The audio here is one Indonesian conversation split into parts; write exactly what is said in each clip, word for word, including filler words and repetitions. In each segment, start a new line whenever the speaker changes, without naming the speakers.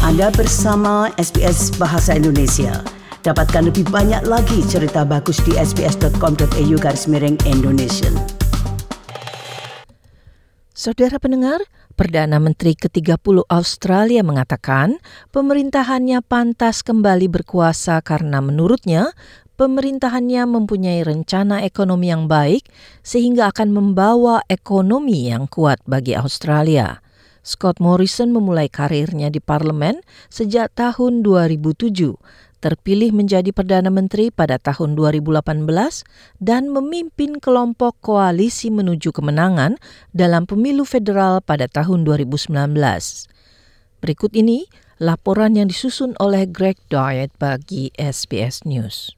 Anda bersama S B S Bahasa Indonesia. Dapatkan lebih banyak lagi cerita bagus di sbs.com.au garis miring Indonesia.
Saudara pendengar, Perdana Menteri ke tiga puluh Australia mengatakan pemerintahannya pantas kembali berkuasa karena menurutnya pemerintahannya mempunyai rencana ekonomi yang baik sehingga akan membawa ekonomi yang kuat bagi Australia. Scott Morrison memulai karirnya di parlemen sejak tahun dua ribu tujuh, terpilih menjadi Perdana Menteri pada tahun dua ribu lapan belas dan memimpin kelompok koalisi menuju kemenangan dalam pemilu federal pada tahun dua ribu sembilan belas. Berikut ini laporan yang disusun oleh Greg Dyatt bagi S B S News.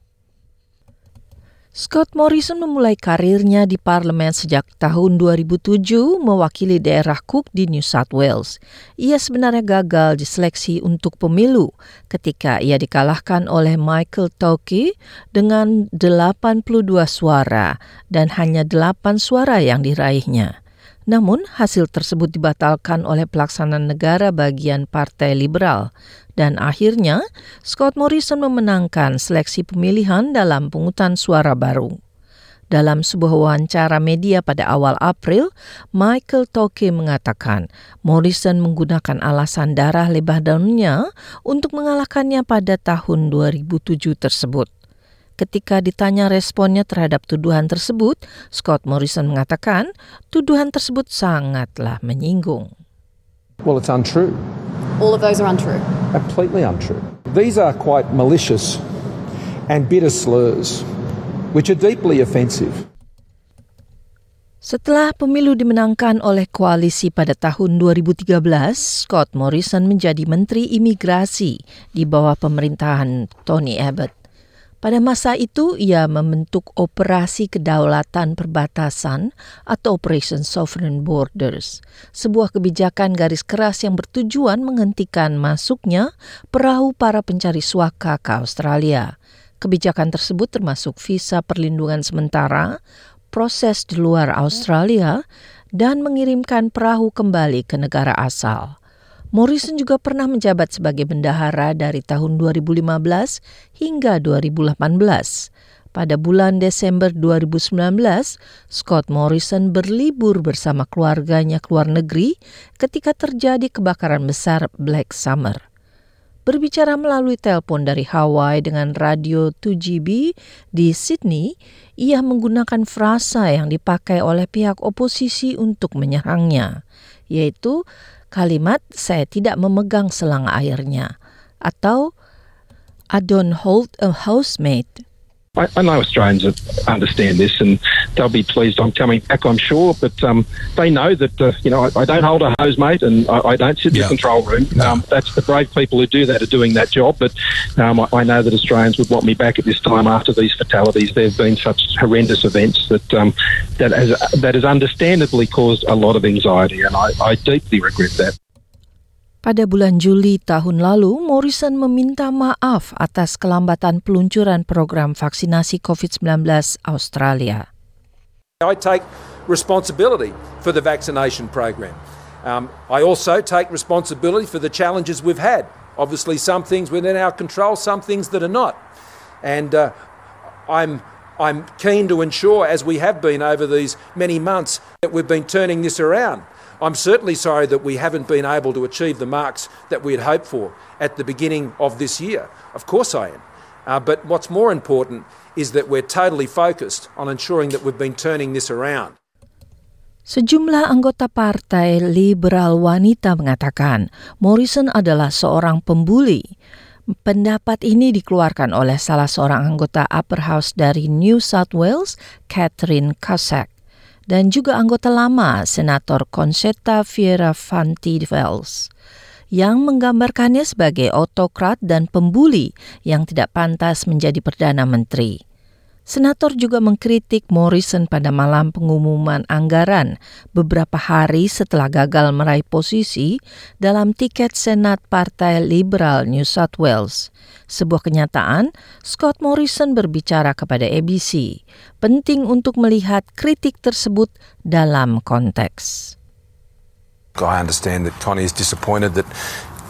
Scott Morrison memulai karirnya di parlemen sejak tahun dua ribu tujuh mewakili daerah Cook di New South Wales. Ia sebenarnya gagal diseleksi untuk pemilu ketika ia dikalahkan oleh Michael Touke dengan delapan puluh dua suara dan hanya delapan suara yang diraihnya. Namun, hasil tersebut dibatalkan oleh pelaksana negara bagian Partai Liberal. Dan akhirnya, Scott Morrison memenangkan seleksi pemilihan dalam pungutan suara baru. Dalam sebuah wawancara media pada awal April, Michael Touke mengatakan Morrison menggunakan alasan darah Lebanonnya untuk mengalahkannya pada tahun dua ribu tujuh tersebut. Ketika ditanya responnya terhadap tuduhan tersebut, Scott Morrison mengatakan tuduhan tersebut sangatlah menyinggung.
Well, it's untrue.
All of those are untrue?
Completely untrue. These are quite malicious and bitter slurs, which are deeply offensive.
Setelah pemilu dimenangkan oleh koalisi pada tahun dua ribu tiga belas, Scott Morrison menjadi Menteri Imigrasi di bawah pemerintahan Tony Abbott. Pada masa itu, ia membentuk Operasi Kedaulatan Perbatasan atau Operation Sovereign Borders, sebuah kebijakan garis keras yang bertujuan menghentikan masuknya perahu para pencari suaka ke Australia. Kebijakan tersebut termasuk visa perlindungan sementara, proses di luar Australia, dan mengirimkan perahu kembali ke negara asal. Morrison juga pernah menjabat sebagai bendahara dari tahun dua ribu lima belas hingga dua ribu delapan belas. Pada bulan Desember dua ribu sembilan belas, Scott Morrison berlibur bersama keluarganya ke luar negeri ketika terjadi kebakaran besar Black Summer. Berbicara melalui telepon dari Hawaii dengan radio dua G B di Sydney, ia menggunakan frasa yang dipakai oleh pihak oposisi untuk menyerangnya, yaitu kalimat "saya tidak memegang selang airnya" atau "I don't hold a housemate."
I, I know Australians understand this and they'll be pleased I'm coming back, I'm sure, but um, they know that, uh, you know, I, I don't hold a housemate and I, I don't sit in
yeah.
the control room.
No.
Um, that's the brave people who do that are doing that job, but um, I, I know that Australians would want me back at this time after these fatalities. There have been such horrendous events that um, that has, that has understandably caused a lot of anxiety, and I, I deeply regret that.
Pada bulan Juli tahun lalu, Morrison meminta maaf atas kelambatan peluncuran program vaksinasi covid sembilan belas Australia.
I take responsibility for the vaccination program. Um, I also take responsibility for the challenges we've had. Obviously, some things within our control, some things that are not. And uh, I'm I'm keen to ensure, as we have been over these many months, that we've been turning this around. I'm certainly sorry that we haven't been able to achieve the marks that we had hoped for at the beginning of this year. Of course I am. Uh, but what's more important is that we're totally focused on ensuring that we've been turning this around.
Sejumlah anggota Partai Liberal Wanita mengatakan Morrison adalah seorang pembuli. Pendapat ini dikeluarkan oleh salah seorang anggota Upper House dari New South Wales, Catherine Cusack, dan juga anggota lama Senator Concetta Fierravanti-Wells, yang menggambarkannya sebagai autokrat dan pembuli yang tidak pantas menjadi Perdana Menteri. Senator juga mengkritik Morrison pada malam pengumuman anggaran beberapa hari setelah gagal meraih posisi dalam tiket Senat Partai Liberal New South Wales. Sebuah kenyataan, Scott Morrison berbicara kepada A B C. Penting untuk melihat kritik tersebut dalam konteks.
I understand that Tony is disappointed that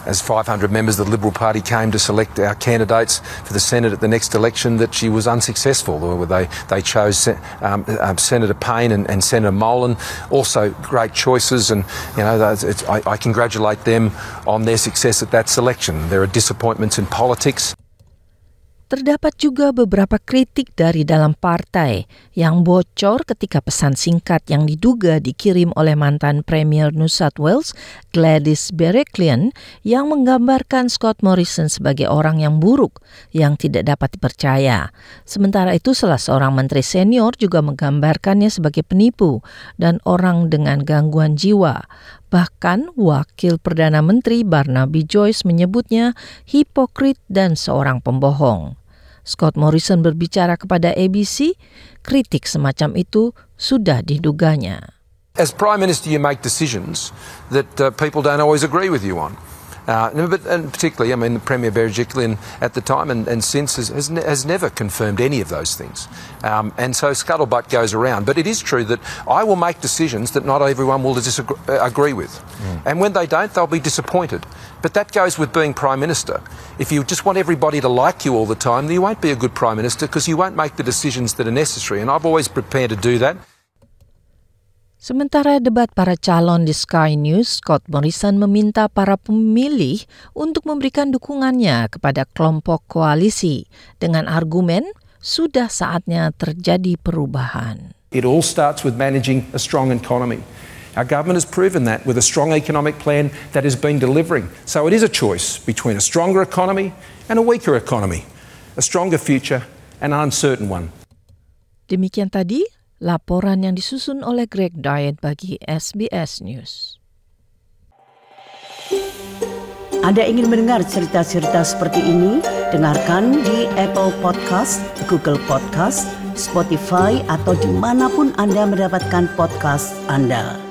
as five hundred members of the Liberal Party came to select our candidates for the Senate at the next election, that she was unsuccessful. They they chose um, um, Senator Payne and, and Senator Molan, also great choices, and you know it's, I, I congratulate them on their success at that selection. There are disappointments in politics.
Terdapat juga beberapa kritik dari dalam partai yang bocor ketika pesan singkat yang diduga dikirim oleh mantan Premier New South Wales, Gladys Berejiklian, yang menggambarkan Scott Morrison sebagai orang yang buruk yang tidak dapat dipercaya. Sementara itu, salah seorang menteri senior juga menggambarkannya sebagai penipu dan orang dengan gangguan jiwa. Bahkan Wakil Perdana Menteri Barnaby Joyce menyebutnya hipokrit dan seorang pembohong. Scott Morrison berbicara kepada A B C, kritik semacam itu sudah diduganya.
As Prime Minister, you make decisions that uh, people don't always agree with you on. Uh, but, and particularly, I mean, the Premier Berejiklian at the time and, and since has, has, ne- has never confirmed any of those things. Um, and so scuttlebutt goes around. But it is true that I will make decisions that not everyone will disagree, uh, agree with. Mm. And when they don't, they'll be disappointed. But that goes with being Prime Minister. If you just want everybody to like you all the time, then you won't be a good Prime Minister because you won't make the decisions that are necessary. And I've always prepared to do that.
Sementara debat para calon di Sky News, Scott Morrison meminta para pemilih untuk memberikan dukungannya kepada kelompok koalisi dengan argumen sudah saatnya terjadi perubahan.
It all starts with managing a strong economy. Our government has proven that with a strong economic plan that has been delivering. So it is a choice between a stronger economy and a weaker economy, a stronger future and an uncertain one.
Demikian tadi laporan yang disusun oleh Greg Diet bagi S B S News.
Anda ingin mendengar cerita-cerita seperti ini? Dengarkan di Apple Podcast, Google Podcast, Spotify, atau dimanapun Anda mendapatkan podcast Anda.